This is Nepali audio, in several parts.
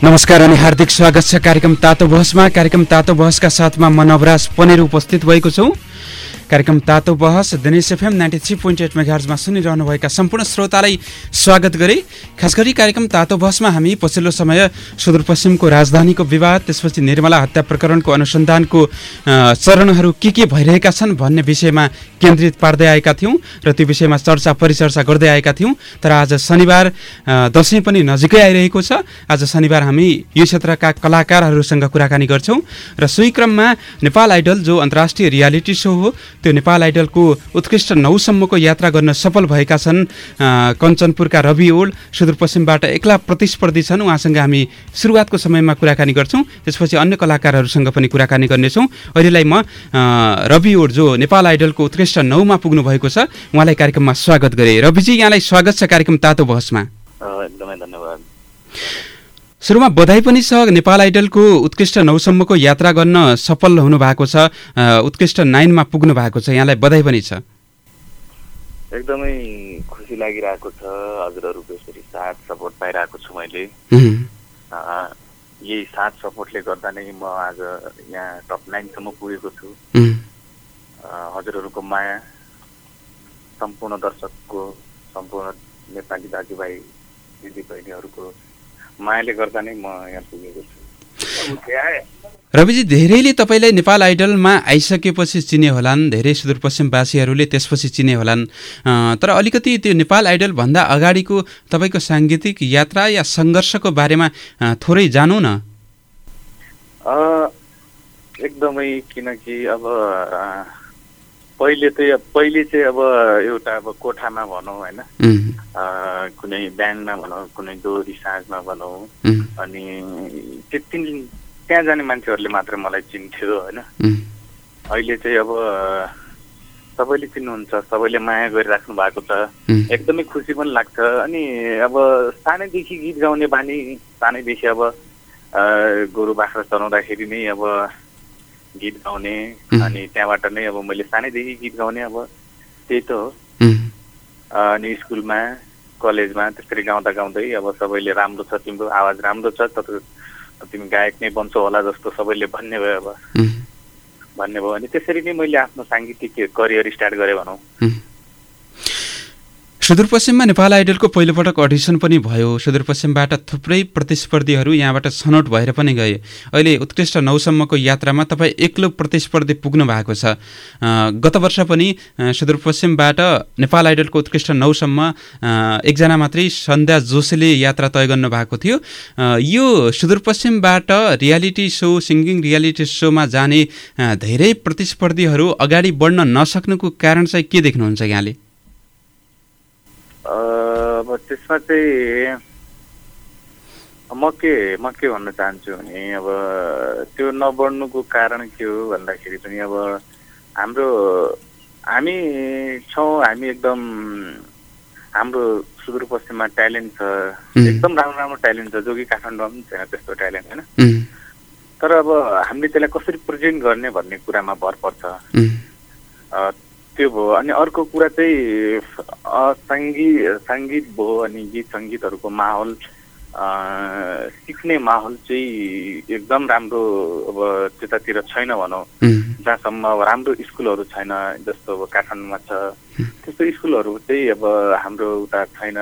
नमस्कार अनि हार्दिक स्वागत छ कार्यक्रम तातो बहसमा। कार्यक्रम तातो बहसका साथमा म नवराज पनेर उपस्थित भएको छु। कार्यक्रम तातो बहस दिनेश एफएम 93.8 मेगाहर्जमा सुनिरहनुभएका सम्पूर्ण श्रोतालाई स्वागत गरे। खास गरी कार्यक्रम तातो बहसमा हामी पछिल्लो समय सुदूरपश्चिमको राजधानीको विवाद, त्यसपछि निर्मला हत्या प्रकरणको अनुसन्धानको चरणहरू के भइरहेका छन् भन्ने विषयमा केन्द्रित पार्दै आएका थियौँ र त्यो विषयमा चर्चा परिचर्चा गर्दै आएका थियौँ। तर आज शनिबार दशैं पनि नजिकै आइरहेको छ। आज शनिबार हामी यो क्षेत्रका कलाकारहरूसँग कुराकानी गर्छौँ र सोही क्रममा नेपाल आइडल जो अन्तर्राष्ट्रिय रियालिटी सो हो, त्यो नेपाल आइडलको उत्कृष्ट 9 सम्मको यात्रा गर्न सफल भएका छन् कञ्चनपुरका रवि ओड, सुदूरपश्चिमबाट एक्ला प्रतिस्पर्धी छन्। उहाँसँग हामी सुरुवातको समयमा कुराकानी गर्छौँ, त्यसपछि अन्य कलाकारहरूसँग पनि कुराकानी गर्नेछौँ। अहिलेलाई म रवि ओड जो नेपाल आइडलको उत्कृष्ट 9 मा पुग्नु भएको छ, उहाँलाई कार्यक्रममा स्वागत गरे। रविजी, यहाँलाई स्वागत छ कार्यक्रम तातो बहसमा। एकदमै धन्यवाद। सुरुमा बधाई पनि छ, नेपाल आइडलको उत्कृष्ट 9 सम्मको यात्रा गर्न सफल हुनु भएको छ, उत्कृष्ट 9 मा पुग्नु भएको छ, यहाँलाई बधाई पनि छ। एकदमै खुसी लागिरहेको छ। हजुरहरूको यसरी साथ सपोर्ट पाइरहेको छु मैले। यही साथ सपोर्टले गर्दा नै म आज यहाँ टप 9 सम्म पुगेको छु। हजुरहरूको माया, सम्पूर्ण दर्शकको, सम्पूर्ण नेपाली दाजुभाइ दिदीबहिनीहरूको मायाले गर्दा नै म यहाँ पुगेको छु। रविजी, धेरैले तपाईँलाई नेपाल आइडलमा आइसकेपछि चिने होलान्, धेरै सुदूरपश्चिमवासीहरूले त्यसपछि चिने होलान्। तर अलिकति त्यो नेपाल आइडल भन्दा अगाडिको तपाईँको साङ्गीतिक यात्रा या सङ्घर्षको बारेमा थोरै जानौँ न। एकदमै, किनकि अब पहिले चाहिँ अब एउटा अब कोठामा भनौँ होइन, कुनै ब्यान्डमा भनौँ, कुनै दोहोरी साँझमा भनौँ, अनि त्यहाँ जाने मान्छेहरूले मात्र मलाई चिन्थ्यो होइन। अहिले चाहिँ अब सबैले चिन्नुहुन्छ, सबैले माया गरिराख्नु भएको छ। एकदमै खुसी पनि लाग्छ। अनि अब सानैदेखि गीत गाउने बानी, सानैदेखि अब गोरु बाख्रा चलाउँदाखेरि नै अब गीत गाउने, अनि त्यहाँबाट नै अब मैले सानैदेखि गीत गाउने, अब त्यही त हो। अनि स्कुलमा कलेजमा त्यसरी गाउँदा गाउँदै अब सबैले राम्रो छ, तिम्रो आवाज राम्रो छ, तिमी गायक नै बन्छौ होला जस्तो सबैले भन्ने भयो। अनि त्यसरी नै मैले आफ्नो साङ्गीतिक करियर स्टार्ट गरेँ भनौँ। सुदूरपश्चिममा नेपाल आइडलको पहिलोपटक अडिसन पनि भयो। सुदूरपश्चिमबाट थुप्रै प्रतिस्पर्धीहरू यहाँबाट छनौट भएर पनि गए। अहिले उत्कृष्ट 9 सम्मको यात्रामा तपाईँ एक्लो प्रतिस्पर्धी पुग्नु भएको छ। गत वर्ष पनि सुदूरपश्चिमबाट नेपाल आइडलको उत्कृष्ट 9 सम्म एकजना मात्रै सन्ध्या जोशीले यात्रा तय गर्नु भएको थियो। यो सुदूरपश्चिमबाट रियालिटी सो, सिङ्गिङ रियालिटी सोमा जाने धेरै प्रतिस्पर्धीहरू अगाडि बढ्न नसक्नुको कारण चाहिँ के देख्नुहुन्छ यहाँले? अब त्यसमा चाहिँ म के भन्न चाहन्छु भने, अब त्यो नबढ्नुको कारण के हो भन्दाखेरि पनि अब हामी एकदम हाम्रो सुदूरपश्चिममा ट्यालेन्ट छ, एकदम राम्रो ट्यालेन्ट छ, जो कि काठमाडौँमा पनि छैन त्यस्तो ट्यालेन्ट होइन। तर अब हामीले त्यसलाई कसरी प्रेजेन्ट गर्ने भन्ने कुरामा भर पर्छ, त्यो भयो। अनि अर्को कुरा चाहिँ सङ्गीत भयो, अनि गीत सङ्गीतहरूको माहौल, सिक्ने माहौल चाहिँ एकदम राम्रो अब त्यतातिर छैन भनौँ। जहाँसम्म अब राम्रो स्कुलहरू छैन, जस्तो अब काठमाडौँमा छ त्यस्तो स्कुलहरू चाहिँ अब हाम्रो उता छैन।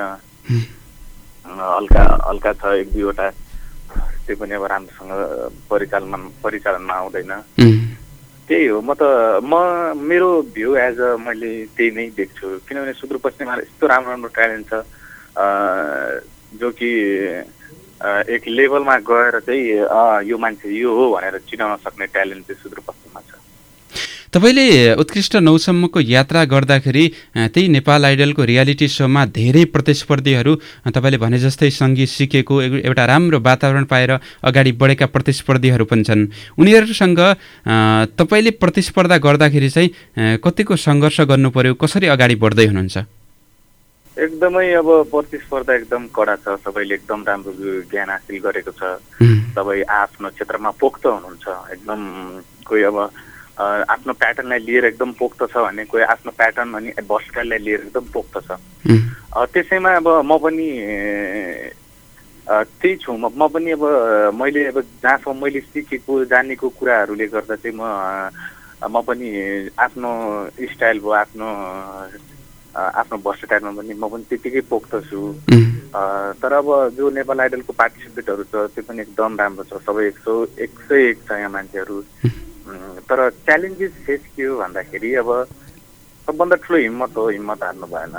हल्का छ, 1-2वटा, त्यो पनि अब राम्रोसँग परिचालनमा आउँदैन। त्यही हो। मेरो भ्यू एज मैले त्यही नै देख्छु, किनभने सुदूरपश्चिममा यस्तो राम्रो ट्यालेन्ट छ, जो कि एक लेभलमा गएर चाहिँ यो मान्छे यो हो भनेर चिनाउन सक्ने ट्यालेन्ट चाहिँ सुदूरपश्चिममा छ। तपाईँले उत्कृष्ट 9 सम्मको यात्रा गर्दाखेरि त्यही नेपाल आइडलको रियालिटी सोमा धेरै प्रतिस्पर्धीहरू, तपाईँले भने जस्तै सङ्गीत सिकेको, एउटा राम्रो वातावरण पाएर अगाडि बढेका प्रतिस्पर्धीहरू पनि छन्। उनीहरूसँग तपाईँले प्रतिस्पर्धा गर्दाखेरि चाहिँ कतिको सङ्घर्ष गर्नु पर्यो, कसरी अगाडि बढ्दै हुनुहुन्छ? एकदमै अब प्रतिस्पर्धा एकदम कडा छ। सबैले एकदम राम्रो ज्ञान हासिल गरेको छ, सबै आफ्नो क्षेत्रमा पोख्त हुनुहुन्छ। एकदम कोही अब आफ्नो प्याटर्नलाई लिएर एकदम पोख्त छ भने, कोही आफ्नो प्याटर्न अनि भर्सटाइललाई लिएर एकदम पोख्त छ। त्यसैमा अब म पनि त्यही छु म पनि अब मैले अब जहाँसम्म मैले सिकेको जानेको कुराहरूले गर्दा चाहिँ म पनि आफ्नो स्टाइल भयो आफ्नो भर्सेटाइलमा पनि म पनि त्यतिकै पोख्त छु। तर अब जो नेपाल आइडलको पार्टिसिपेटहरू छ त्यो पनि एकदम राम्रो छ, सबै 101 छ यहाँ मान्छेहरू। तर च्यालेन्जेस फेस के हो भन्दाखेरि अब सबभन्दा ठुलो हिम्मत हो, हिम्मत हार्नु भएन,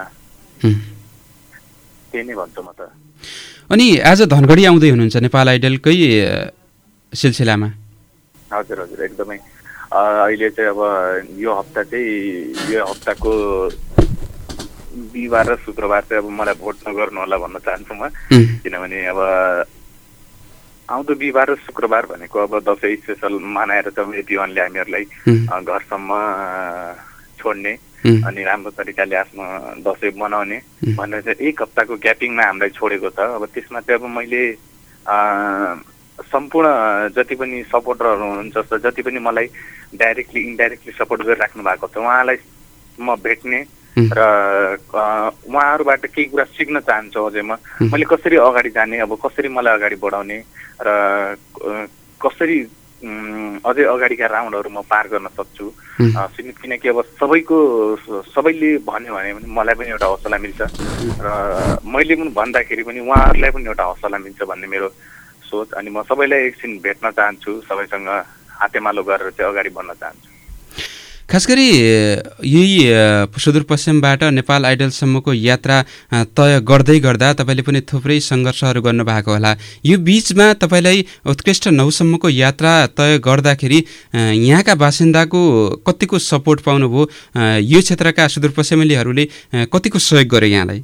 त्यही नै भन्छु म त। अनि आज धनगढी आउँदै हुनुहुन्छ नेपाल आइडलकै सिलसिलामा? हजुर हजुर एकदमै। अहिले चाहिँ अब यो हप्ताको बिहिबार र शुक्रबार चाहिँ अब मलाई भोट नगर्नु होला भन्न चाहन्छु म, किनभने अब आउँदो बिहिबार र शुक्रबार भनेको अब दसैँ स्पेसल मनाएर चाहिँ दिवानले हामीहरूलाई घरसम्म छोड्ने अनि राम्रो तरिकाले आफ्नो दसैँ मनाउने भनेर चाहिँ 1 हप्ताको ग्यापिङमा हामीलाई छोडेको छ। अब त्यसमा चाहिँ अब मैले सम्पूर्ण जति पनि सपोर्टरहरू हुनुहुन्छ, जति पनि मलाई डाइरेक्टली इन्डाइरेक्टली सपोर्ट गरिराख्नु भएको छ उहाँलाई म भेट्ने र उहाँहरूबाट केही कुरा सिक्न चाहन्छु। अझै मैले कसरी अगाडि जाने, अब कसरी मलाई अगाडि बढाउने र कसरी अझै अगाडिका राउन्डहरू म पार गर्न सक्छु, किनकि अब सबैले भन्यो भने मलाई पनि एउटा हौसला मिल्छ र मैले पनि भन्दाखेरि पनि उहाँहरूलाई पनि एउटा हौसला मिल्छ भन्ने मेरो सोच। अनि म सबैलाई एकछिन भेट्न चाहन्छु, सबैसँग हातेमालो गरेर चाहिँ अगाडि बढ्न चाहन्छु। खास गरी यही सुदूरपश्चिमबाट नेपाल आइडलसम्मको यात्रा तय गर्दै गर्दा तपाईँले पनि थुप्रै सङ्घर्षहरू गर्नुभएको होला। यो बिचमा तपाईँलाई उत्कृष्ट 9सम्मको यात्रा तय गर्दाखेरि यहाँका बासिन्दाको कतिको सपोर्ट पाउनुभयो? यो क्षेत्रका सुदूरपश्चिमेलीहरूले कतिको सहयोग गरे यहाँलाई?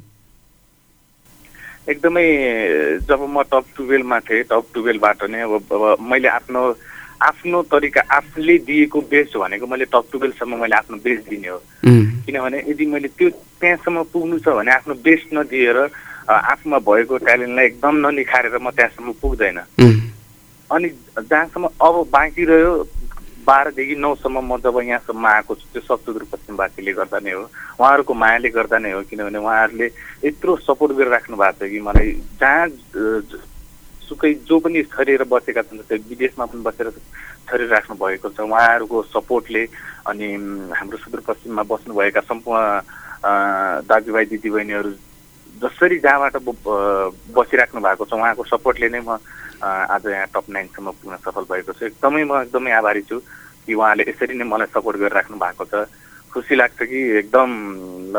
एकदमै। जब म टप 12 मा थिएँ, टप 12बाट नै अब मैले आफ्नो तरिका आफूले दिएको बेस्ट भनेको मैले टप 12 सम्म मैले आफ्नो बेस्ट दिने हो। किनभने यदि मैले त्यो त्यहाँसम्म पुग्नु छ भने आफ्नो बेस्ट नदिएर आफूमा भएको ट्यालेन्टलाई एकदम ननिखारेर म त्यहाँसम्म पुग्दैन। अनि जहाँसम्म अब बाँकी रह्यो 12 देखि 9 सम्म म जब यहाँसम्म आएको छु त्यो सब सुदूरपश्चिमवासीले गर्दा नै हो, उहाँहरूको मायाले गर्दा नै हो। किनभने उहाँहरूले यत्रो सपोर्ट गरिराख्नु भएको छ कि मलाई जहाँ सुकै जो पनि छरिएर बसेका छन्, त्यो विदेशमा पनि बसेर छरिराख्नु भएको छ उहाँहरूको सपोर्टले। अनि हाम्रो सुदूरपश्चिममा बस्नुभएका सम्पूर्ण दाजुभाइ दिदीबहिनीहरू जसरी जहाँबाट बसिराख्नु भएको छ उहाँको सपोर्टले नै म आज यहाँ टप 9 सम्म पुग्न सफल भएको छु। एकदमै आभारी छु कि उहाँले यसरी नै मलाई सपोर्ट गरिराख्नु भएको छ। खुसी लाग्छ कि एकदम ल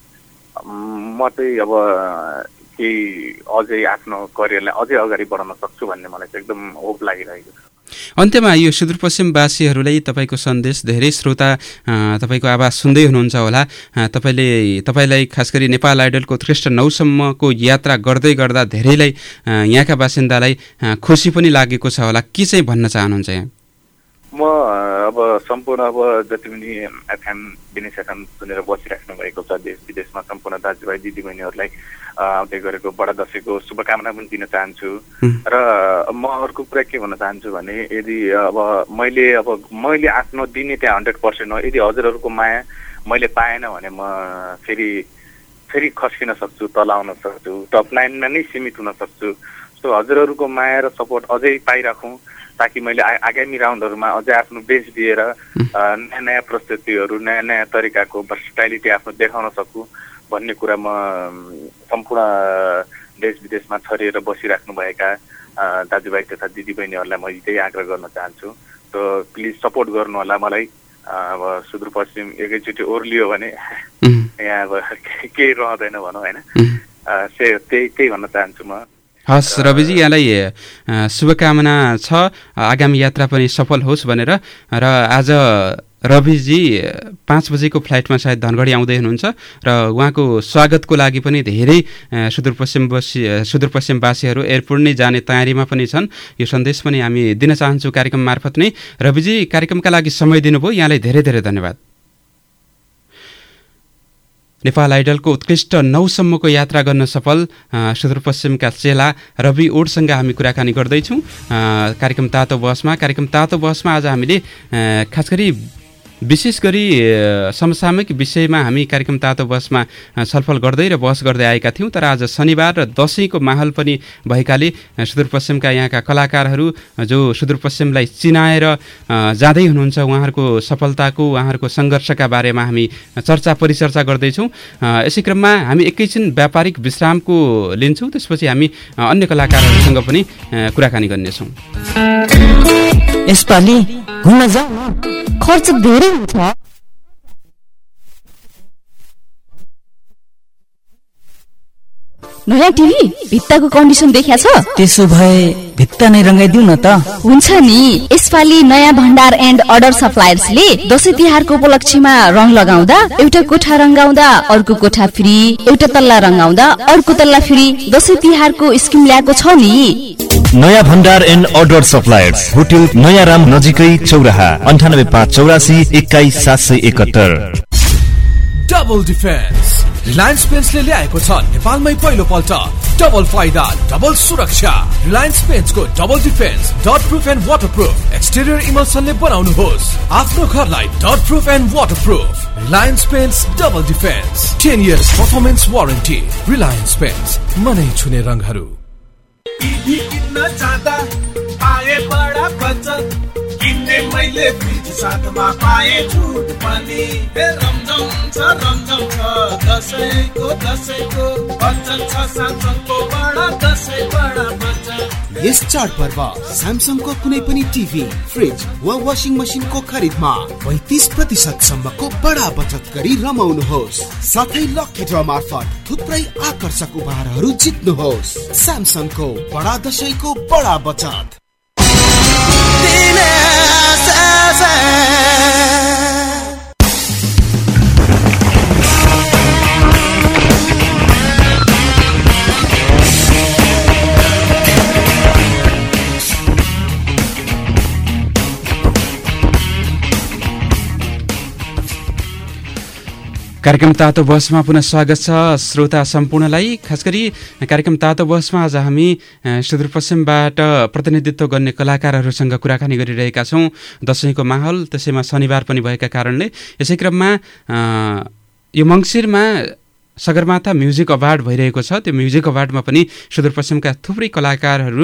म चाहिँ अब केही अझै आफ्नो करियरलाई अझै अगाडि बढाउन सक्छु भन्ने मलाई चाहिँ एकदम होप लागिरहेको छ। अन्त्यमा यो सुदूरपश्चिमवासीहरूलाई तपाईँको सन्देश, धेरै श्रोता तपाईँको आवाज सुन्दै हुनुहुन्छ होला, तपाईँलाई खास गरी नेपाल आइडलको उत्कृष्ट 9सम्मको यात्रा गर्दै गर्दा धेरैलाई यहाँका बासिन्दालाई खुसी पनि लागेको छ होला, के चाहिँ भन्न चाहनुहुन्छ यहाँ? म अब सम्पूर्ण अब जति पनि एफएम बिनेश एफएम सुनेर बसिराख्नु भएको छ देश विदेशमा सम्पूर्ण दाजुभाइ दिदीबहिनीहरूलाई आउँदै गरेको बडा दसैँको शुभकामना पनि दिन चाहन्छु। र म अर्को कुरा के भन्न चाहन्छु भने यदि अब मैले आफ्नो दिने त्यहाँ 100% हो। यदि हजुरहरूको माया मैले पाएन भने म फेरि खस्किन सक्छु, तल आउन सक्छु, टप 9 मा नै सीमित हुन सक्छु। सो हजुरहरूको माया र सपोर्ट अझै पाइराखौँ ताकि मैले आगामी राउन्डहरूमा अझै आफ्नो बेस्ट दिएर नयाँ नयाँ प्रस्तुतिहरू, नयाँ नयाँ तरिकाको भर्सटाइलिटी आफ्नो देखाउन सकु भन्ने कुरा म सम्पूर्ण देश विदेशमा छरिएर बसिराख्नुभएका दाजुभाइ तथा दिदीबहिनीहरूलाई म त्यही आग्रह गर्न चाहन्छु। सो प्लिज सपोर्ट गर्नु होला मलाई। अब सुदूरपश्चिम एकैचोटि ओर्लियो भने यहाँ अब केही रहँदैन भनौँ होइन, त्यही भन्न चाहन्छु म। हस् रविजी, यहाँलाई शुभकामना छ, आगामी यात्रा पनि सफल होस् भनेर। र आज रविजी 5 बजेको फ्लाइटमा सायद धनगढी आउँदै हुनुहुन्छ र उहाँको स्वागतको लागि पनि धेरै सुदूरपश्चिमवासीहरू एयरपोर्ट नै जाने तयारीमा पनि छन्। यो सन्देश पनि हामी दिन चाहन्छौँ कार्यक्रम मार्फत नै। रविजी, कार्यक्रमका लागि समय दिनुभयो, यहाँलाई धेरै धेरै धन्यवाद। नेपाल आइडलको उत्कृष्ट 9सम्मको यात्रा गर्न सफल सुदूरपश्चिमका चेला रवि ओडसँग हामी कुराकानी गर्दैछौँ कार्यक्रम तातो बहसमा। आज हामीले खास गरी विशेष गरी समसामयिक विषयमा हामी कार्यक्रम तातो बहसमा छलफल गर्दै र बहस गर्दै आएका थियौँ, तर आज शनिबार र दशैंको माहौल पनि भएकाले सुदूरपश्चिमका यहाँका कलाकारहरू जो सुदूरपश्चिमलाई चिनाएर जाँदै हुनुहुन्छ, उहाँहरूको सफलताको, उहाँहरूको सङ्घर्षका बारेमा हामी चर्चा परिचर्चा गर्दैछौँ। यसै क्रममा हामी एकैछिन व्यापारिक विश्रामको लिन्छौँ, त्यसपछि हामी अन्य कलाकारहरूसँग पनि कुराकानी गर्नेछौँ। यसपालि घुम्न जाऊ न, खर्च धेरै हुन्छ। नयाँ टिभी भित्ताको कन्डिसन देखिया छ? त्यसो भए भित्ता नै रंगाइदिउ न त। हुन्छ नि, यसपालि नयाँ भण्डार एन्ड अर्डर सप्लायर्सले दशैं तिहारको उपलक्ष्यमा रङ लगाउँदा एउटा कोठा रंगाउँदा अर्को कोठा फ्री, एउटा तल्ला रंगाउँदा अर्को तल्ला फ्री दशैं तिहारको स्किम ल्याएको छ नि। नयाँ भण्डार एन्ड अर्डर सप्लायर्स, होटल नयाँ राम नजिकै चौराहा, 9858 21 771। डबल डिफेन्स रिलायन्स पेन्ट्सले ल्याएको छ नेपालमै पहिलो पल्ट डबल फाइदा डबल सुरक्षा। रिलायन्स पेन्ट्सको double defence dot proof and waterproof exterior इमल्सनले बनाउनुहोस् आफ्नो घरलाई dot proof and waterproof. Reliance paints double defence 10 years performance warranty. Reliance paints, मनै छुने रङहरू। टिभी किन्न जाँदा पाए बडा बचत, किन्ने मैले फ्रिज साथमा पाए छुट पनि। रमझम छ दशैंको बचत छ स्यामसङको बडा दशैं बडा बचत। यस चाडपर्व स्यामसङको कुनै पनि टिभी, फ्रिज वा वासिङ मसिनको खरिदमा 35% सम्मको बडा बचत गरी रमाउनुहोस्। साथै लकी ड्र मार्फत थुप्रै आकर्षक उपहारहरू जित्नुहोस्। स्यामसङको बडा दशैंको बडा बचत। कार्यक्रम तातो बहसमा पुनः स्वागत छ श्रोता सम्पूर्णलाई। खास गरी कार्यक्रम तातो बहसमा आज हामी सुदूरपश्चिमबाट प्रतिनिधित्व गर्ने कलाकारहरूसँग कुराकानी गरिरहेका छौँ। दशैंको माहौल, त्यसैमा शनिबार पनि भएका कारणले यसै क्रममा यो मङ्सिरमा सगरमाथा म्युजिक अवार्ड भइरहेको छ। त्यो म्युजिक अवार्डमा पनि सुदूरपश्चिमका थुप्रै कलाकारहरू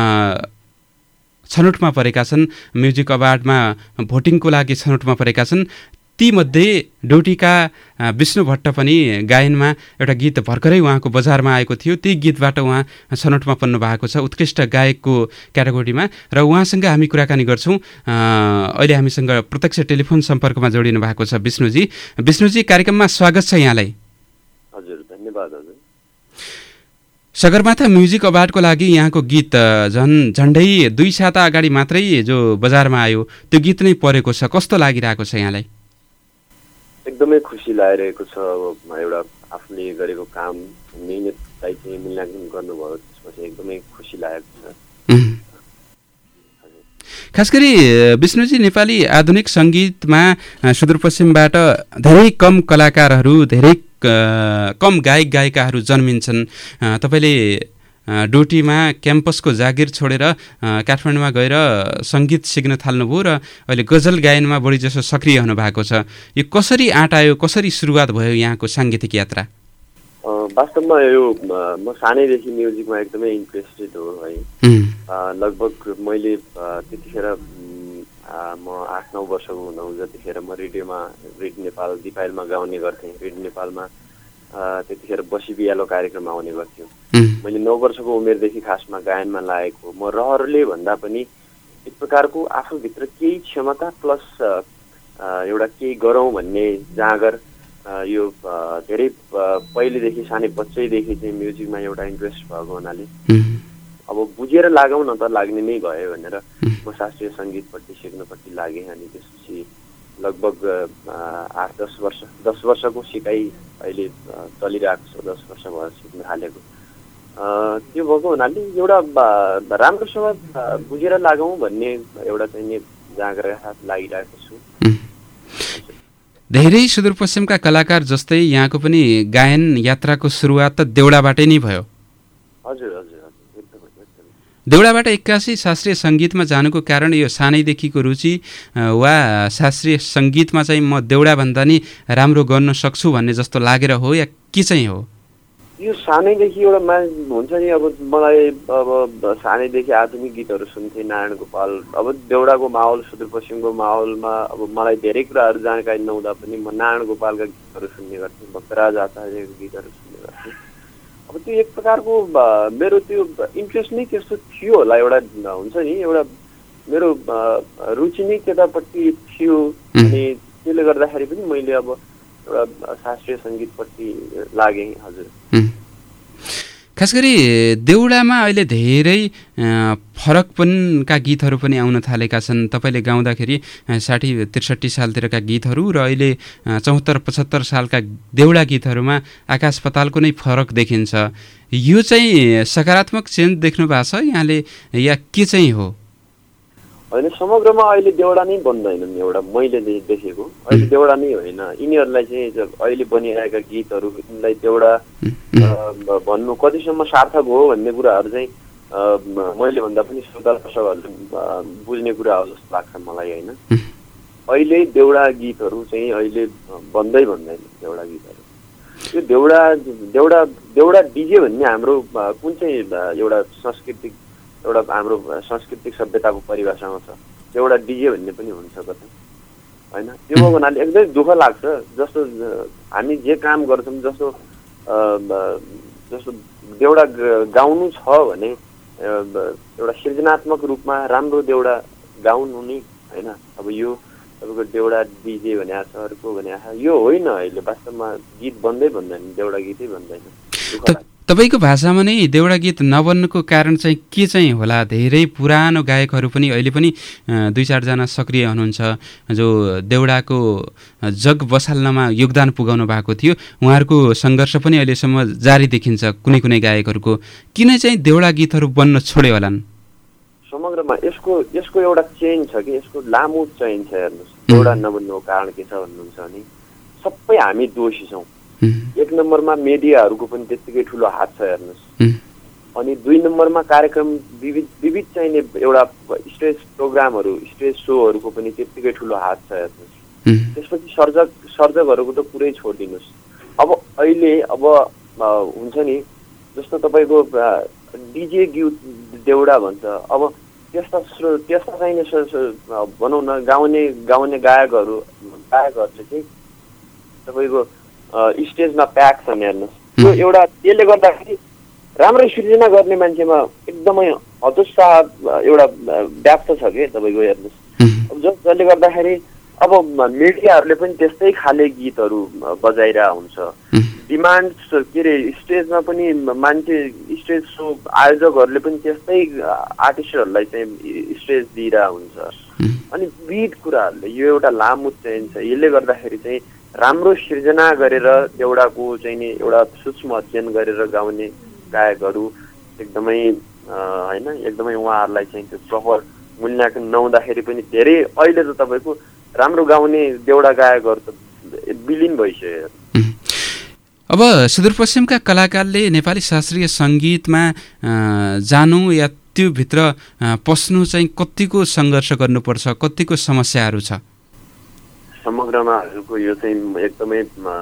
छनौटमा परेका छन्। म्युजिक अवार्डमा भोटिङको लागि छनौटमा परेका छन्। तीमध्ये डोटीका विष्णु भट्ट पनि गायनमा एउटा गीत भर्खरै उहाँको बजारमा आएको थियो, ती गीतबाट उहाँ छनौटमा पर्नु भएको छ उत्कृष्ट गायकको क्याटेगोरीमा, र उहाँसँग हामी कुराकानी गर्छौँ। अहिले हामीसँग प्रत्यक्ष टेलिफोन सम्पर्कमा जोडिनु भएको छ विष्णुजी। विष्णुजी, कार्यक्रममा स्वागत छ यहाँलाई। हजुर, धन्यवाद। हजुर, सगरमाथा म्युजिक अवार्डको लागि यहाँको गीत झन्डै 2 साता अगाडि मात्रै जो बजारमा आयो, त्यो गीत नै परेको छ। कस्तो लागिरहेको छ यहाँलाई? एकदमै खुसी लागिरहेको छ। अब एउटा आफूले गरेको काम, मेहनतलाई चाहिँ मूल्याङ्कन गर्नुभयो, त्यसपछि एकदमै खुसी लागेको छ। खास गरी विष्णुजी, नेपाली आधुनिक सङ्गीतमा सुदूरपश्चिमबाट धेरै कम कलाकारहरू, धेरै कम गायक गायिकाहरू जन्मिन्छन्। तपाईँले डोटीमा क्याम्पसको जागिर छोडेर काठमाडौँमा गएर सङ्गीत सिक्न थाल्नुभयो र अहिले गजल गायनमा बढी जसो सक्रिय हुनुभएको छ। यो कसरी आँट आयो, कसरी सुरुवात भयो यहाँको साङ्गीतिक यात्रा? वास्तवमा यो म सानैदेखि म्युजिकमा एकदमै इन्ट्रेस्टेड हो है। लगभग मैले त्यतिखेर म 8-9 वर्षको हुँदा जतिखेर म रेडियो नेपाल दिपायलमा गाउने गर्थेँ। रेडियो नेपालमा त्यतिखेर बसी बिहालो कार्यक्रम आउने गर्थ्यो। मैले 9 वर्षको उमेरदेखि खासमा गायनमा लागेको। म रहरले भन्दा पनि एक प्रकारको आफूभित्र केही क्षमता प्लस एउटा केही गरौँ भन्ने जाँगर, यो धेरै पहिलेदेखि सानै बच्चैदेखि चाहिँ म्युजिकमा एउटा इन्ट्रेस्ट भएको हुनाले अब बुझेर लागौँ न त लाग्ने नै भयो भनेर म शास्त्रीय सङ्गीतपट्टि सिक्नपट्टि लागेँ। अनि त्यसपछि लगभग 10 वर्षको सिकाइ अहिले चलिरहेको छ। 10 वर्ष भयो सिक्न थालेको। त्यो भएको हुनाले एउटा राम्रोसँग बुझेर लागौँ भन्ने एउटा चाहिँ जाँगरका साथ लागिरहेको छु। धेरै सुदूरपश्चिमका कलाकार जस्तै यहाँको पनि गायन यात्राको सुरुवात त देउडाबाटै नै भयो। हजुर, देउडाबाट एक्कासी शास्त्रीय सङ्गीतमा जानुको कारण यो सानैदेखिको रुचि वा शास्त्रीय सङ्गीतमा चाहिँ म देउडाभन्दा नि राम्रो गर्न सक्छु भन्ने जस्तो लागेर हो या के चाहिँ हो? यो सानैदेखि एउटा हुन्छ नि, अब मलाई अब सानैदेखि आधुनिक गीतहरू सुन्थेँ, नारायण गोपाल, अब देउडाको माहौल, सुदूरपश्चिमको माहौलमा अब मलाई धेरै कुराहरू जानकारी नहुँदा पनि म नारायण गोपालका गीतहरू सुन्ने गर्थेँ, भक्तराज आचार्यको गीतहरू सुन्ने गर्थेँ। अब त्यो एक प्रकारको मेरो त्यो इन्ट्रेस्ट नै त्यस्तो थियो होला, एउटा हुन्छ नि, एउटा मेरो रुचि नै त्यतापट्टि थियो। अनि त्यसले गर्दाखेरि पनि मैले अब एउटा शास्त्रीय सङ्गीतपट्टि लागेँ। हजुर, खास गरी देउडामा अहिले धेरै फरकपनका गीतहरू पनि आउन थालेका छन्। तपाईँले गाउँदाखेरि 60-63 सालतिरका गीतहरू र अहिले 74-75 सालका देउडा गीतहरूमा आकाश पातालको नै फरक देखिन्छ। यो चाहिँ सकारात्मक चेन्ज देख्नु भएको छ यहाँले या के चाहिँ हो? होइन, समग्रमा अहिले देउडा नै बन्दैनन्। एउटा मैले देखेको अहिले देउडा नै होइन, यिनीहरूलाई चाहिँ अहिले बनिरहेका गीतहरूलाई देउडा भन्नु कतिसम्म सार्थक हो भन्ने कुराहरू चाहिँ मैले भन्दा पनि श्रोता दर्शकहरूले बुझ्ने कुरा हो जस्तो लाग्छ मलाई। होइन, अहिले देउडा गीतहरू चाहिँ अहिले भन्दैन देउडा गीतहरू। त्यो देउडा डिजे भन्ने हाम्रो कुन चाहिँ एउटा सांस्कृतिक सभ्यताको परिभाषामा छ। देउडा डिजे भन्ने पनि हुन्छ कतै, होइन? त्यो भएको हुनाले एकदमै दुःख लाग्छ। जस्तो हामी जे काम गर्छौँ, जस्तो देउडा गाउनु छ भने एउटा सृजनात्मक रूपमा राम्रो देउडा गाउनु नि, होइन? अब यो तपाईँको देउडा डिजे भनेको छ, अर्को भनेको छ, यो होइन। अहिले वास्तवमा गीत भन्दैन, देउडा गीतै भन्दैन। तपाईँको भाषामा नै देउडा गीत नबन्नुको कारण चाहिँ के चाहिँ होला? धेरै पुरानो गायकहरू पनि अहिले पनि 2-4 जना सक्रिय हुनुहुन्छ जो देउडाको जग बसाल्नमा योगदान पुगाउनु भएको थियो। उहाँहरूको सङ्घर्ष पनि अहिलेसम्म जारी देखिन्छ कुनै कुनै गायकहरूको। किन चाहिँ देउडा गीतहरू बन्न छोड्यो होलान्? समग्रमा यसको एउटा चेन छ कि यसको लामो चेन छ। हेर्नुहोस्, देउडा नबन्नुको कारण के छ भन्नुहुन्छ भने सबै हामी दोषी छौँ। एक नम्बरमा मिडियाहरूको पनि त्यत्तिकै ठुलो हात छ। हेर्नुहोस्, अनि 2 नम्बरमा कार्यक्रम विविध चाहिने एउटा स्टेज प्रोग्रामहरू, स्टेज सोहरूको पनि त्यत्तिकै ठुलो हात छ। हेर्नुहोस्, त्यसपछि सर्जकहरूको त पुरै छोडिदिनुहोस्। अब अहिले हुन्छ नि, जस्तो तपाईँको डिजे गीत देउडा भन्छ। अब त्यस्ता चाहिने भनौँ न गाउने गायकहरू चाहिँ तपाईँको स्टेजमा प्याक छन्। हेर्नुहोस्, त्यो एउटा त्यसले गर्दाखेरि राम्रो सृजना गर्ने मान्छेमा एकदमै हतोत्साह एउटा व्याप्त छ कि तपाईँको। हेर्नुहोस्, जसले गर्दाखेरि अब मिडियाहरूले पनि त्यस्तै खाले गीतहरू बजाइरहेको हुन्छ। डिमान्ड के अरे स्टेजमा पनि मान्छे, स्टेज सो आयोजकहरूले पनि त्यस्तै आर्टिस्टहरूलाई चाहिँ स्टेज दिइरहेको हुन्छ। अनि विविध कुराहरूले यो एउटा लामो चेन छ। यसले गर्दाखेरि चाहिँ राम्रो सृजना गरेर देउडाको चाहिँ नि एउटा सूक्ष्म अध्ययन गरेर गाउने गायकहरू एकदमै होइन, एकदमै उहाँहरूलाई चाहिँ त्यो प्रपर मूल्याङ्कन नहुँदाखेरि पनि धेरै अहिले त तपाईँको राम्रो गाउने देउडा गायकहरू त विलिन भइसक्यो। अब सुदूरपश्चिमका कलाकारले नेपाली शास्त्रीय सङ्गीतमा जानु या त्योभित्र पस्नु चाहिँ कतिको सङ्घर्ष गर्नुपर्छ, कतिको समस्याहरू छ? समग्रमा हजुरको यो चाहिँ एकदमै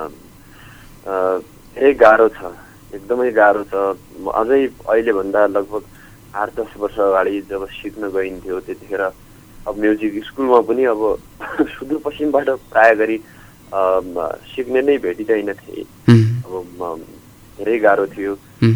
गाह्रो छ, एकदमै गाह्रो छ। अझै अहिलेभन्दा लगभग 8-10 वर्ष अगाडि जब सिक्न गइन्थ्यो त्यतिखेर अब म्युजिक स्कुलमा पनि अब सुदूरपश्चिमबाट प्राय गरी सिक्ने नै भेटिँदैन थिए। अब धेरै गाह्रो थियो,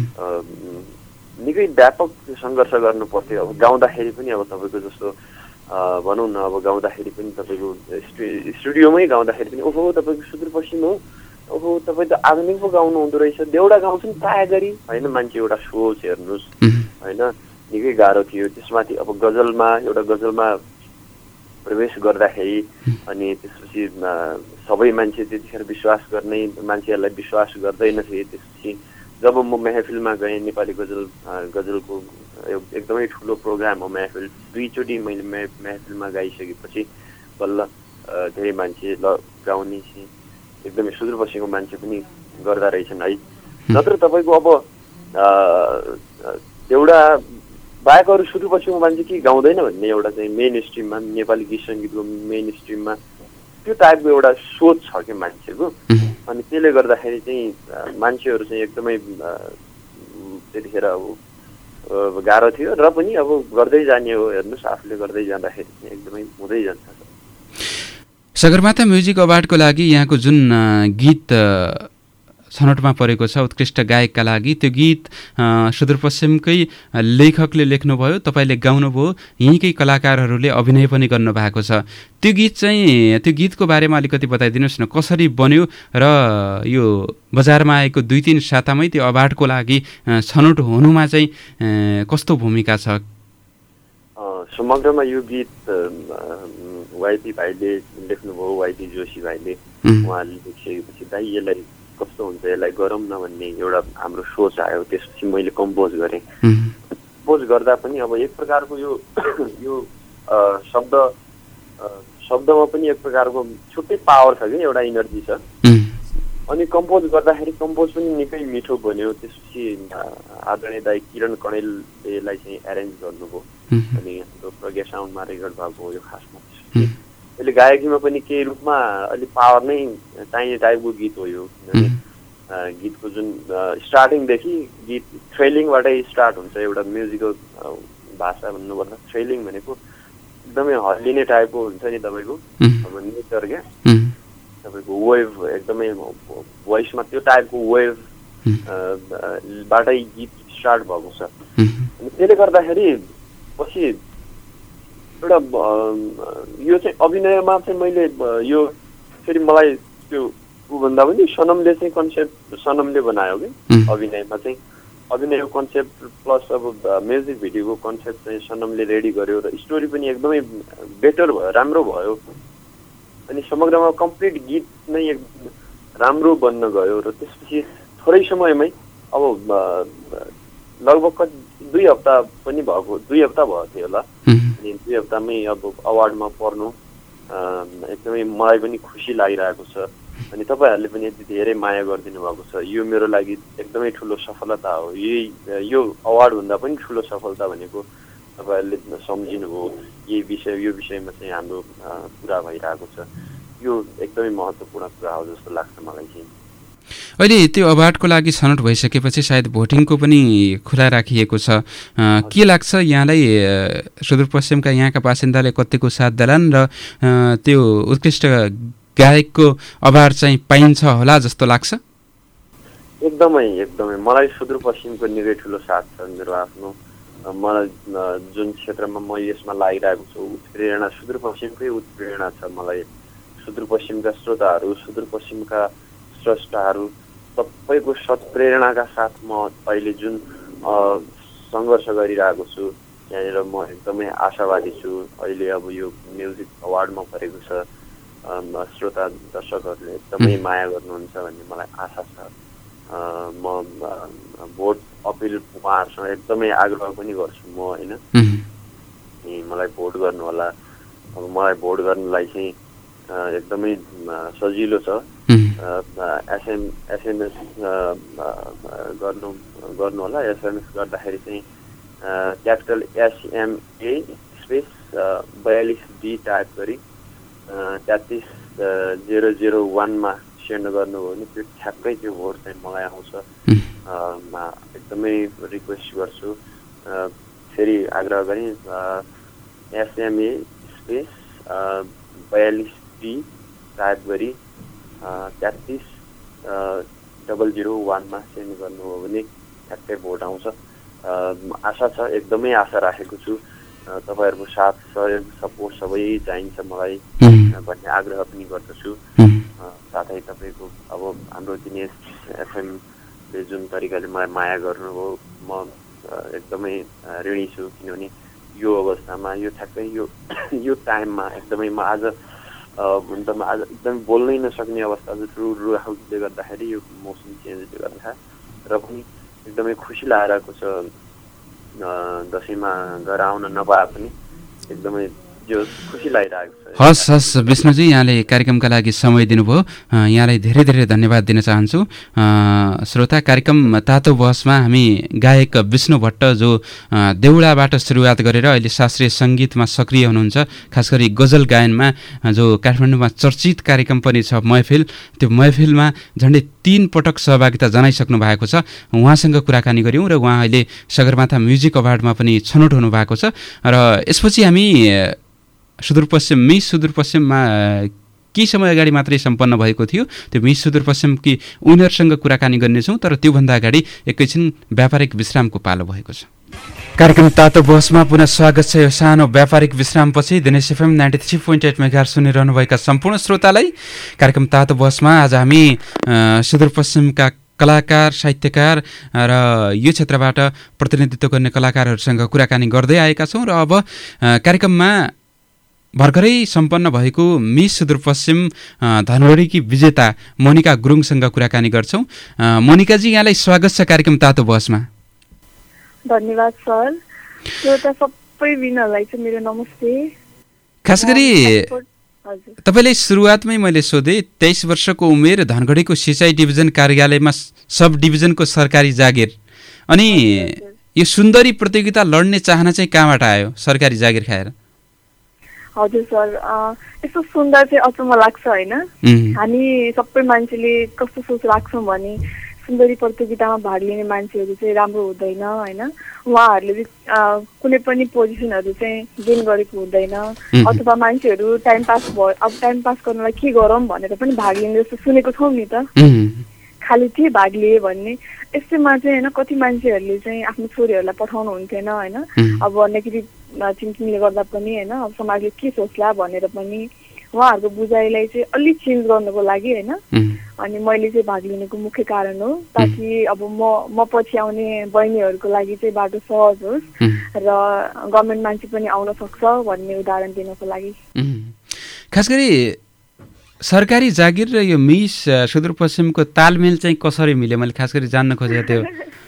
निकै व्यापक सङ्घर्ष गर्नु पर्थ्यो। अब गाउँदाखेरि पनि अब तपाईँको जस्तो भनौँ न, अब गाउँदाखेरि पनि तपाईँको स्टुडियोमै गाउँदाखेरि पनि ओहो तपाईँको सुदूरपश्चिम हो, ओहो तपाईँ त आधुनिक पो गाउनु हुँदो रहेछ, देउडा गाउँछन् प्राय गरी, होइन? मान्छे एउटा सोच हेर्नुहोस्, होइन? निकै गाह्रो थियो। त्यसमाथि अब गजलमा प्रवेश गर्दाखेरि अनि त्यसपछि सबै मान्छे त्यतिखेर विश्वास गर्ने मान्छेहरूलाई विश्वास गर्दैनथे। त्यसपछि जब म महफिलमा गएँ, नेपाली गजलको एकदमै ठुलो प्रोग्राम हो महफिल, 2 चोटि मैले महफिलमा गाइसकेपछि बल्ल धेरै मान्छे गाउने चाहिँ एकदमै सुदूरपश्चिमको मान्छे पनि गर्दा रहेछन् है। नत्र तपाईँको अब देउडा बाहेकहरू सुदूरपश्चिमको मान्छे के गाउँदैन भन्ने एउटा चाहिँ मेन स्ट्रिममा नेपाली गीत सङ्गीतको मेन स्ट्रिममा त्यो टाइपको एउटा सोच छ कि मान्छेको। अनि त्यसले गर्दाखेरि चाहिँ मान्छेहरू चाहिँ एकदमै त्यतिखेर अब गाह्रो थियो र पनि अब गर्दै जाने हो। हेर्नुहोस् आफूले गर्दै जाँदाखेरि चाहिँ एकदमै हुँदै जान्छ। सगरमाथा म्युजिक अवार्डको लागि यहाँको जुन गीत छनौटमा परेको छ उत्कृष्ट गायकका लागि, त्यो गीत सुदूरपश्चिमकै लेखकले लेख्नुभयो, तपाईँले गाउनुभयो, यहीँकै कलाकारहरूले अभिनय पनि गर्नुभएको छ। त्यो गीत चाहिँ त्यो गीतको बारेमा अलिकति बताइदिनुहोस् न, कसरी बन्यो र यो बजारमा आएको 2-3 सातामै त्यो अवार्डको लागि छनौट हुनुमा चाहिँ कस्तो भूमिका छ? समग्रमा यो गीत वाइपी भाइले लेख्नुभयो, वाइपी जोशी भाइले। उहाँले लेखिसकेपछि दाइ यसलाई कस्तो हुन्छ, यसलाई गरौँ न भन्ने एउटा हाम्रो सोच आयो। त्यसपछि मैले कम्पोज गरेँ। कम्पोज गर्दा पनि अब एक प्रकारको यो शब्दमा पनि एक प्रकारको छुट्टै पावर छ कि एउटा इनर्जी छ। अनि कम्पोज गर्दाखेरि कम्पोज पनि निकै मिठो बन्यो। त्यसपछि आदरणीय दाइ किरण कणेलले यसलाई चाहिँ एरेन्ज गर्नुभयो। अनि हाम्रो प्रज्ञा साउन्डमा रेकर्ड भएको यो खासमा। यसले गायकीमा पनि केही रूपमा अलिक पावर नै चाहिने टाइपको गीत हो यो। किनभने गीतको जुन स्टार्टिङदेखि गीत थ्रिलिङबाटै स्टार्ट हुन्छ। एउटा म्युजिकल भाषा भन्नुपर्दा थ्रिलिङ भनेको एकदमै हल्लिने टाइपको हुन्छ नि तपाईँको अब नेचर क्या, तपाईँको वेभ एकदमै भोइसमा त्यो टाइपको वेभ बाटै गीत स्टार्ट भएको छ। अनि त्यसले गर्दाखेरि पछि एउटा यो चाहिँ अभिनयमा चाहिँ मैले यो फेरि मलाई त्यो ऊभन्दा पनि सनमले चाहिँ कन्सेप्ट सनमले बनायो कि अभिनयमा चाहिँ अभिनयको कन्सेप्ट प्लस अब म्युजिक भिडियोको कन्सेप्ट चाहिँ सनमले रेडी गर्यो र स्टोरी पनि एकदमै बेटर भयो, राम्रो भयो। अनि समग्रमा कम्प्लिट गीत नै राम्रो बन्न गयो। र त्यसपछि थोरै समयमै अब लगभग 2 हप्ता पनि भएको, 2 हप्ता भएको थियो होला। अनि 2 हप्तामै अब अवार्डमा पर्नु एकदमै मलाई पनि खुसी लागिरहेको छ। अनि तपाईँहरूले पनि यति धेरै माया गरिदिनु भएको छ। यो मेरो लागि एकदमै ठुलो सफलता हो। यो अवार्डभन्दा पनि ठुलो सफलता भनेको तपाईँहरूले सम्झिनुभयो। यो विषयमा चाहिँ हाम्रो कुरा भइरहेको छ। यो एकदमै महत्त्वपूर्ण कुरा हो जस्तो लाग्छ मलाई चाहिँ। अहिले त्यो अवार्डको लागि छनौट भइसकेपछि सायद भोटिङको पनि खुला राखिएको छ। के लाग्छ यहाँलाई, सुदूरपश्चिमका यहाँका बासिन्दाले कतिको साथ देलान् र त्यो उत्कृष्ट गायकको अवार्ड चाहिँ पाइन्छ होला जस्तो लाग्छ? एकदमै मलाई सुदूरपश्चिमको निकै ठुलो साथ छ। मेरो आफ्नो मलाई जुन क्षेत्रमा म यसमा लागिरहेको छु उत्प्रेरणा सुदूरपश्चिमकै उत्प्रेरणा छ। मलाई सुदूरपश्चिमका श्रोताहरू, सुदूरपश्चिमका स्रष्टाहरू सबैको सत्प्रेरणाका साथ म अहिले जुन सङ्घर्ष गरिरहेको छु यहाँनिर म एकदमै आशावादी छु। अहिले अब यो म्युजिक अवार्डमा परेको छ, श्रोता दर्शकहरूले एकदमै माया गर्नुहुन्छ भन्ने मलाई आशा छ। म भोट अपिल उहाँहरूसँग एकदमै आग्रह पनि गर्छु म होइन, मलाई भोट गर्नु होला। अब मलाई भोट गर्नलाई चाहिँ एकदमै सजिलो छ। एसएमएस गर्नु होला। एसएमएस गर्दाखेरि चाहिँ capital SMA space 42D type गरी 33001मा सेन्ड गर्नुभयो भने त्यो ठ्याक्कै त्यो भोट चाहिँ मलाई आउँछ। एकदमै रिक्वेस्ट गर्छु, फेरि आग्रह गरेँ SMA स्पेस 42D टाइप गरी 33001मा सेन्ड गर्नुभयो भने ठ्याक्कै भोट आउँछ। आशा छ, एकदमै आशा राखेको छु। तपाईँहरूको साथ सहयोग सपोर्ट सबै चाहिन्छ मलाई भन्ने आग्रह पनि गर्दछु। साथै तपाईँको अब हाम्रो दिनेश एफएमले जुन तरिकाले मलाई माया गर्नुभयो म एकदमै ऋणी छु। किनभने यो अवस्थामा यो ठ्याक्कै यो टाइममा एकदमै म आज हुन त म आज एकदमै बोल्नै नसक्ने अवस्था छ। रुहाउले गर्दाखेरि यो मौसम चेन्जले गर्दा र पनि एकदमै खुसी लागेको छ। दसैँमा घर आउन नपाए पनि एकदमै खुसी लागिरहेको छ। हस् हस् विष्णुजी, यहाँले कार्यक्रमका लागि समय दिनुभयो, यहाँलाई धेरै धेरै धन्यवाद दिन चाहन्छु। श्रोता, कार्यक्रम तातो बहसमा हामी गायक विष्णु भट्ट जो देउडाबाट सुरुवात गरेर अहिले शास्त्रीय सङ्गीतमा सक्रिय हुनुहुन्छ, खास गरी गजल गायनमा जो काठमाडौँमा चर्चित कार्यक्रम पनि छ महफिल, त्यो महफिलमा झन्डै 3 पटक सहभागिता जनाइसक्नु भएको छ। उहाँसँग कुराकानी गऱ्यौँ र उहाँ अहिले सगरमाथा म्युजिक अवार्डमा पनि छनौट हुनुभएको छ। र यसपछि हामी मिस सुदूरपश्चिममा केही समय अगाडि मात्रै सम्पन्न भएको थियो त्यो मिस सुदूरपश्चिमकी उनीहरूसँग कुराकानी गर्नेछौँ, तर त्योभन्दा अगाडि एकैछिन व्यापारिक विश्रामको पालो भएको छ। कार्यक्रम तातो बहसमा पुनः स्वागत छ। यो सानो व्यापारिक विश्रामपछि दिनेश एफएम 93.8 मेगाहर्ज सुनिरहनुभएका सम्पूर्ण श्रोतालाई कार्यक्रम तातो बहसमा आज हामी सुदूरपश्चिमका कलाकार, साहित्यकार र यो क्षेत्रबाट प्रतिनिधित्व गर्ने कलाकारहरूसँग कुराकानी गर्दै आएका छौँ। र अब कार्यक्रममा भर्खरै सम्पन्न भएको मिस सुदूरपश्चिम धनगढीकी विजेता मोनिका गुरुङसँग कुराकानी गर्छौँ। मोनिकाजी, यहाँलाई स्वागत छ कार्यक्रम तातो बहसमा। धन्यवाद सर। श्रोता सबै विनरलाई चाहिँ मेरो नमस्ते। खास गरी तपाईँले सुरुवातमै मैले सोधेँ, 23 वर्षको उमेर, धनगढीको सिँचाइ डिभिजन कार्यालयमा सब डिभिजनको सरकारी जागिर, अनि यो सुन्दरी प्रतियोगिता लड्ने चाहना चाहिँ कहाँबाट आयो सरकारी जागिर खाएर? हजुर सर, यस्तो सुन्दर चाहिँ अचम्म लाग्छ होइन। हामी सबै मान्छेले कस्तो सोच राख्छौँ भने सुन्दरी प्रतियोगितामा भाग लिने मान्छेहरू चाहिँ राम्रो हुँदैन होइन, उहाँहरूले कुनै पनि पोजिसनहरू चाहिँ गेन गरेको हुँदैन, अथवा मान्छेहरू टाइम पास गर्नलाई के गरौँ भनेर पनि भाग लिने जस्तो सुनेको छौँ नि त, खालि के भाग लिए भन्ने। यस्तोमा चाहिँ होइन कति मान्छेहरूले चाहिँ आफ्नो छोरीहरूलाई पठाउनु हुन्थेन होइन, अब नेगेटिभ थिङ्किङले गर्दा पनि होइन, अब समाजले के सोच्ला भनेर पनि उहाँहरूको बुझाइलाई चाहिँ अलिक चेन्ज गर्नको लागि होइन, अनि मैले चाहिँ भाग लिनुको मुख्य कारण हो, ताकि अब म पछि आउने बहिनीहरूको लागि चाहिँ बाटो सहज होस् र गभर्मेन्ट मान्छे पनि आउन सक्छ भन्ने उदाहरण दिनको लागि। खास गरी सरकारी जागिर र यो मिस सुदूरपश्चिमको तालमेल चाहिँ कसरी मिल्यो, मैले खास गरी जान्न खोजेको थियो।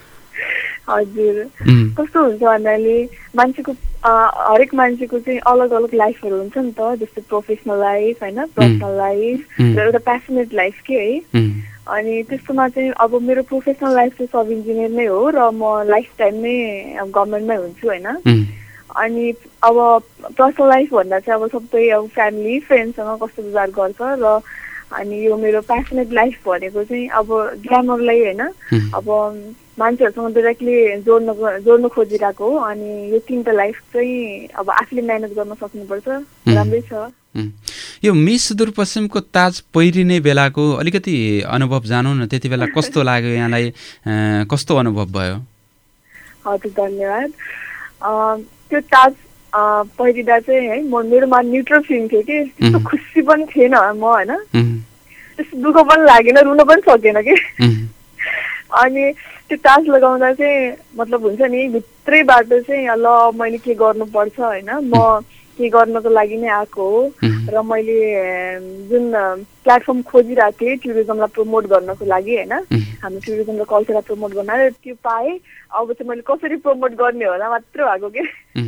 हजुर, कस्तो हुन्छ भन्नाले मान्छेको हरेक मान्छेको चाहिँ अलग अलग लाइफहरू हुन्छ नि त, जस्तो प्रोफेसनल लाइफ होइन, पर्सनल लाइफ र एउटा प्यासनेट लाइफ के है। अनि त्यस्तोमा चाहिँ अब मेरो प्रोफेसनल लाइफ चाहिँ सब इन्जिनियर नै हो र म लाइफ टाइम नै गभर्मेन्टमै हुन्छु होइन। अनि अब पर्सनल लाइफ भन्दा चाहिँ अब सबै अब फ्यामिली फ्रेन्डसँग कस्तो गुजार गर्छ र अनि यो मेरो प्यासनेट लाइफ भनेको चाहिँ अब ग्ल्यामरलाई होइन अब मान्छेहरूसँग डाइरेक्टली जोड्नु खोजिरहेको हो। अनि यो 3टा लाइफ चाहिँ अब आफूले म्यानेज गर्न सक्नुपर्छ, राम्रै छ। यो मिस सुदूरपश्चिमको ताज पहिरिने बेलाको अलिकति अनुभव जानु न, त्यति बेला कस्तो लाग्यो यहाँलाई, कस्तो अनुभव भयो? हजुर धन्यवाद। त्यो ताज पहिरिँदा चाहिँ है मेरोमा न्युट्रल फिलिङ थियो कि, त्यस्तो खुसी पनि थिएन म होइन, त्यस्तो दुःख पनि लागेन, रुन पनि सकेन कि। अनि त्यो ताज लगाउँदा चाहिँ मतलब हुन्छ नि भित्रैबाट चाहिँ ल मैले के गर्नुपर्छ होइन, म के गर्नको लागि नै आएको हो र मैले जुन प्लेटफर्म खोजिरहेको थिएँ टुरिज्मलाई प्रमोट गर्नको लागि होइन, हाम्रो टुरिज्म र कल्चरलाई प्रमोट गर्न त्यो पाएँ। अब चाहिँ मैले कसरी प्रमोट गर्ने होला मात्र भएको के।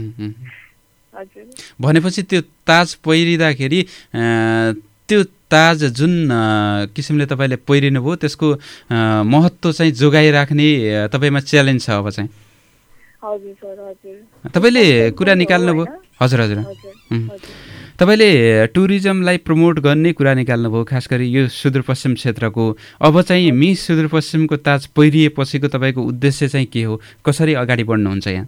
हजुर, भनेपछि त्यो ताज पहिरिँदाखेरि त्यो ताज जुन किसिमले तपाईँले पहिरिनु भयो त्यसको महत्त्व चाहिँ जोगाइराख्ने तपाईँमा च्यालेन्ज छ अब चाहिँ। हजुर सर, हजुर तपाईँले कुरा निकाल्नुभयो। हजुर हजुर, तपाईँले टुरिज्मलाई प्रमोट गर्ने कुरा निकाल्नुभयो, खास गरी यो सुदूरपश्चिम क्षेत्रको। अब चाहिँ मिस सुदूरपश्चिमको ताज पहिरिएपछिको तपाईँको उद्देश्य चाहिँ के हो, कसरी अगाडि बढ्नुहुन्छ यहाँ?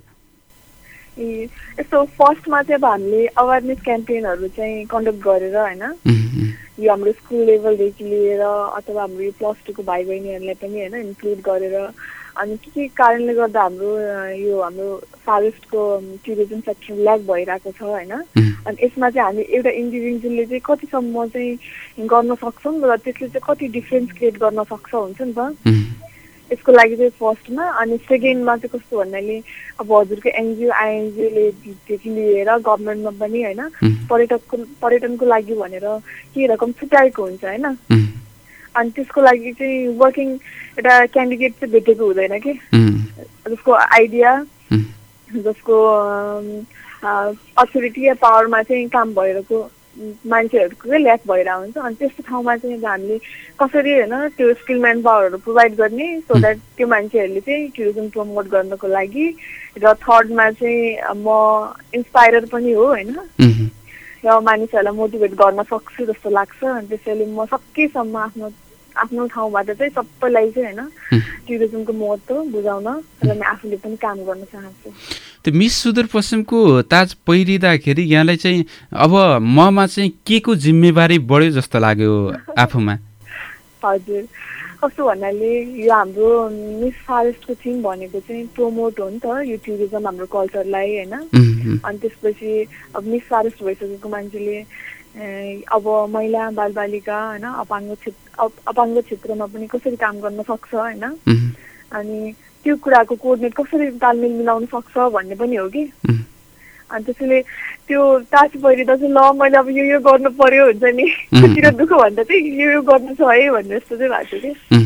यस्तो फर्स्टमा चाहिँ अब हामीले अवेरनेस क्याम्पेनहरू चाहिँ कन्डक्ट गरेर होइन, यो हाम्रो स्कुल लेभलदेखि लिएर अथवा हाम्रो यो +2 को भाइ बहिनीहरूलाई पनि होइन इन्क्लुड गरेर, अनि के कारणले गर्दा हाम्रो फरेस्टको टुरिज्म सेक्टर ल्याग भइरहेको छ होइन। अनि यसमा चाहिँ हामी एउटा इन्डिभिजुअलले चाहिँ कतिसम्म चाहिँ गर्न सक्छौँ र त्यसले चाहिँ कति डिफ्रेन्स क्रिएट गर्न सक्छ हुन्छ नि त, यसको लागि चाहिँ फर्स्टमा। अनि सेकेन्डमा चाहिँ कस्तो भन्नाले अब हजुरको एनजिओ आइएनजिओलेदेखि लिएर गभर्मेन्टमा पनि होइन पर्यटनको लागि भनेर के रकम छुट्याएको हुन्छ होइन। अनि त्यसको लागि चाहिँ वर्किङ एउटा क्यान्डिडेट चाहिँ भेटेको हुँदैन कि, जसको आइडिया, जसको अथोरिटी या पावरमा चाहिँ काम भइरहेको मान्छेहरूकै ल्याक भइरहेको हुन्छ। अनि त्यस्तो ठाउँमा चाहिँ हामीले कसरी होइन त्यो स्किल म्यान पावरहरू प्रोभाइड गर्ने सो द्याट त्यो मान्छेहरूले चाहिँ टुरिज्म प्रमोट गर्नको लागि। र थर्डमा चाहिँ म इन्सपायरर पनि हो होइन, र मानिसहरूलाई मोटिभेट गर्न सक्छु जस्तो लाग्छ। अनि त्यसैले म सकेसम्म आफ्नो ठाउँबाट चाहिँ सबैलाई चाहिँ होइन टुरिज्मको महत्त्व बुझाउन र म आफूले पनि काम गर्न चाहन्छु। त्यो मिस सुदूरपश्चिमको ताज पहिरिँदाखेरि यहाँलाई चाहिँ अब ममा चाहिँ के को जिम्मेवारी बढ्यो जस्तो लाग्यो आफूमा? हजुर, कस्तो भन्नाले यो हाम्रो मिस फरेस्टको थिम भनेको चाहिँ प्रमोट हो नि त यो टुरिज्म हाम्रो कल्चरलाई होइन। अनि त्यसपछि अब मिस फरेस्ट भइसकेको मान्छेले अब महिला बालबालिका होइन अपाङ्ग क्षेत्रमा पनि कसरी काम गर्न सक्छ होइन, अनि त्यो कुराको कोअर्डिनेट कसरी तालमेल मिलाउन सक्छ भन्ने पनि हो कि। अनि त्यसैले त्यो ताज पहिरिँदा चाहिँ ल मैले अब यो गर्नु पर्यो हुन्छ नि, खुसी र दुःख भन्दा चाहिँ यो गर्नु छ है भन्ने जस्तो चाहिँ भएको थियो कि।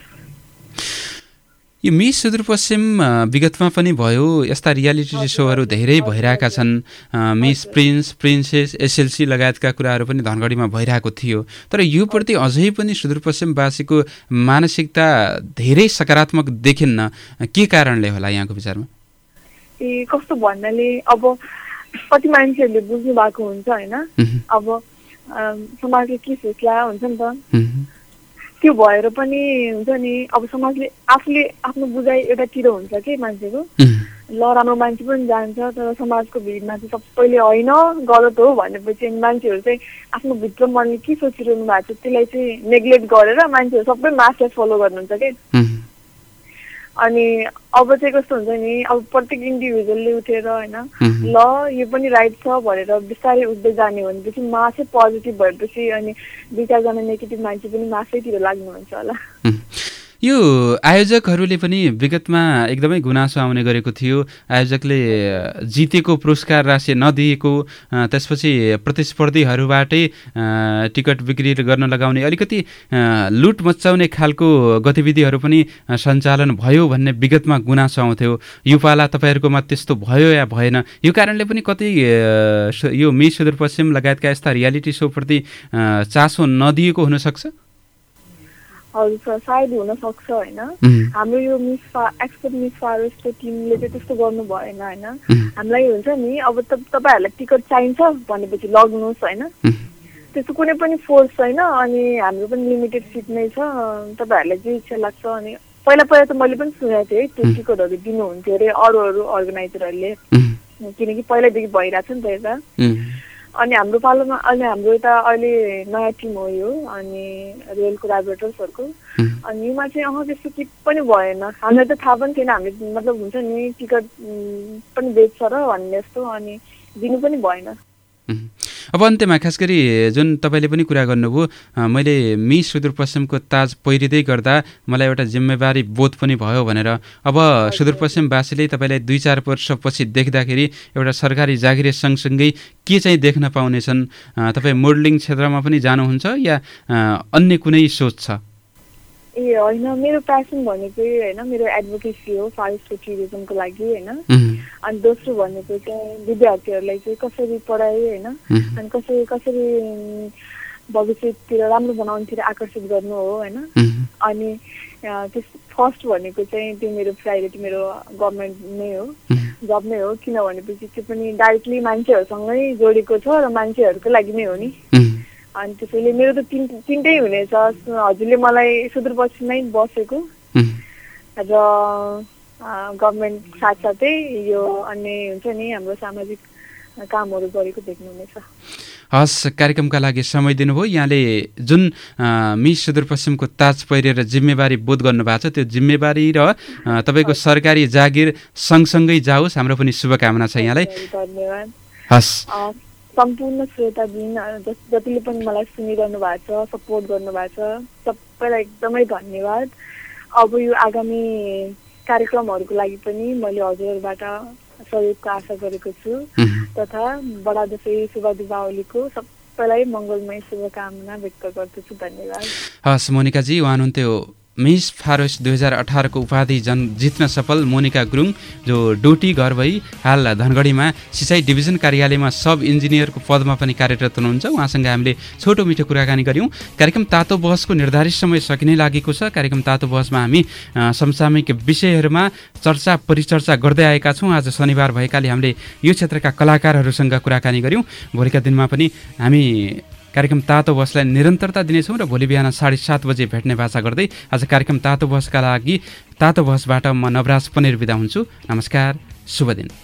यो मिस सुदूरपश्चिम विगतमा पनि भयो, यस्ता रियालिटी सोहरू धेरै भइरहेका छन्। मिस प्रिन्स, प्रिन्सेस, एसएलसी लगायतका कुराहरू पनि धनगढीमा भइरहेको थियो। तर यो प्रति अझै पनि सुदूरपश्चिमवासीको मानसिकता धेरै सकारात्मक देखिन्न, के कारणले होला यहाँको विचारमा? कस्तो भन्नाले अब कति मान्छेहरूले बुझ्नु भएको हुन्छ होइन, अब समाजले के सोच्ला हुन्छ नि त, त्यो भएर पनि हुन्छ नि। अब समाजले आफूले आफ्नो बुझाइ एउटातिर हुन्छ कि मान्छेको, ल राम्रो मान्छे पनि जान्छ तर समाजको भिडमा चाहिँ सबैले होइन गलत हो भनेपछि मान्छेहरू चाहिँ आफ्नो भित्र मनले के सोचिरहनु भएको छ त्यसलाई चाहिँ नेग्लेक्ट गरेर मान्छेहरू सबै मासलाई फलो गर्नुहुन्छ कि। अनि अब चाहिँ कस्तो हुन्छ नि, अब प्रत्येक इन्डिभिजुअलले उठेर होइन ल यो पनि राइट छ भनेर बिस्तारै उठ्दै जाने भनेपछि मासै पोजिटिभ भएपछि अनि दुई चारजना नेगेटिभ मान्छे पनि मासैतिर लाग्नुहुन्छ होला। यो आयोजकहरूले पनि विगतमा एकदमै गुनासो आउने गरेको थियो। आयोजकले जितेको पुरस्कार राशि नदिएको, त्यसपछि प्रतिस्पर्धीहरूबाटै टिकट बिक्री गर्न लगाउने अलिकति लुट मचाउने खालको गतिविधिहरू पनि सञ्चालन भयो भन्ने विगतमा गुनासो आउँथ्यो। यो पाला तपाईँहरूकोमा त्यस्तो भयो या भएन? यो कारणले पनि कति यो मिस सुदूरपश्चिम लगायतका यस्ता रियालिटी सोप्रति चासो नदिएको हुनसक्छ? हजुर सर, सायद हुनसक्छ होइन। हाम्रो यो एक्सपर्ट मिस फरेस्टको टिमले चाहिँ त्यस्तो गर्नु भएन होइन। हामीलाई हुन्छ नि अब तपाईँहरूलाई टिकट चाहिन्छ भनेपछि लग्नुहोस् होइन, त्यस्तो कुनै पनि फोर्स छैन। अनि हाम्रो पनि लिमिटेड सिट नै छ, तपाईँहरूलाई जे इच्छा लाग्छ। अनि पहिला त मैले पनि सुनेको थिएँ त्यो टिकटहरू दिनुहुन्थ्यो अरे अरू अर्गनाइजरहरूले, किनकि पहिल्यैदेखि भइरहेको छ नि त यता। अनि हाम्रो पालोमा अहिले हाम्रो यता अहिले नयाँ टिम हो यो, अनि रेल कोलाबोरेटर्सहरूको। अनि योमा चाहिँ त्यस्तो के पनि भएन। हामीलाई त थाहा पनि थिएन, हामीले मतलब हुन्छ नि टिकट पनि बेच्छ र भन्ने जस्तो, अनि दिनु पनि भएन। अब अन्त्यमा खास गरी जुन तपाईँले पनि कुरा गर्नुभयो, मैले मिस सुदूरपश्चिमको ताज पहिरिँदै गर्दा मलाई एउटा जिम्मेवारी बोध पनि भयो भनेर। अब सुदूरपश्चिमवासीले तपाईँलाई 2-4 वर्षपछि देख्दाखेरि एउटा सरकारी जागिर सँगसँगै के चाहिँ देख्न पाउनेछन्? तपाईँ मोडलिङ क्षेत्रमा पनि जानुहुन्छ या अन्य कुनै सोच छ? होइन, मेरो प्यासन भनेको होइन मेरो एडभोकेसी हो फरेस्टको टुरिज्मको लागि होइन। अनि दोस्रो भनेको चाहिँ विद्यार्थीहरूलाई चाहिँ कसरी पढाइ होइन अनि कसरी भविष्यतिर राम्रो बनाउनुतिर आकर्षित गर्नु हो होइन। अनि त्यस फर्स्ट भनेको चाहिँ त्यो मेरो प्रायोरिटी मेरो गभर्मेन्ट नै हो, जब नै हो, किन भनेपछि त्यो पनि डाइरेक्टली मान्छेहरूसँगै जोडेको छ र मान्छेहरूको लागि नै हो नि। अनि त्यसैले मेरो त तिनटै हुनेछ। हजुरले मलाई सुदूरपश्चिममै बसेको र गभर्मेन्ट साथसाथै यो अन्य हुन्छ नि हाम्रो सामाजिक कामहरू गरेको देख्नुहुनेछ। हस्, कार्यक्रमका लागि समय दिनुभयो। यहाँले जुन मिस सुदूरपश्चिमको ताज पहिरेर जिम्मेवारी बोध गर्नुभएको छ त्यो जिम्मेवारी र तपाईँको सरकारी जागिर सँगसँगै जाओस्, हाम्रो पनि शुभकामना छ यहाँलाई। धन्यवाद। हस्, सम्पूर्ण श्रोताबिन जतिले पनि मलाई सुनिरहनु भएको छ, सपोर्ट गर्नुभएको छ, सबैलाई एकदमै धन्यवाद। अब यो आगामी कार्यक्रमहरूको लागि पनि मैले हजुरहरूबाट सहयोगको आशा गरेको छु, तथा बडा दशैं शुभ दीपावलीको सबैलाई मङ्गलमय शुभकामना व्यक्त गर्दछु। धन्यवाद। हस् मोनिकाजी, उहाँ हुनुहुन्थ्यो मिस फारोस 2018 को उपाधि जित्न सफल मोनिका गुरुङ जो डोटी घर भई हाल धनगढीमा सिँचाइ डिभिजन कार्यालयमा सब इन्जिनियरको पदमा पनि कार्यरत हुनुहुन्छ। उहाँसँग हामीले छोटो मिठो कुराकानी गऱ्यौँ। कार्यक्रम तातो बहसको निर्धारित समय सकिनै लागेको छ। कार्यक्रम तातो बहसमा हामी समसामयिक विषयहरूमा चर्चा परिचर्चा गर्दै आएका छौँ। आज शनिबार भएकाले हामीले यो क्षेत्रका कलाकारहरूसँग कुराकानी गऱ्यौँ। भोलिका दिनमा पनि हामी कार्यक्रम तातो बहसलाई निरन्तरता दिनेछौँ र भोलि बिहान 7:30 बजे भेट्ने बाचा गर्दै आज कार्यक्रम तातो बहसका लागि तातो बहसबाट म नवराज पनेर बिदा हुन्छु। नमस्कार, शुभ दिन।